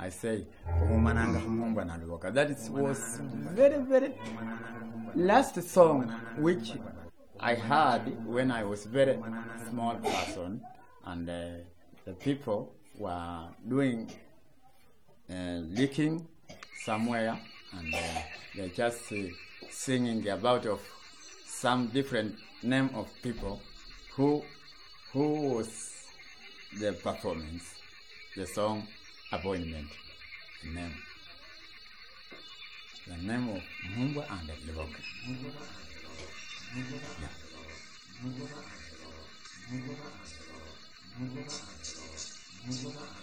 I say, that was very, very last song which I heard when I was very small person, and the people were doing leaking somewhere, and they just singing about of some different name of people who was the performance, the song Appointment, the name of Mumbwa and Livoka. Yeah.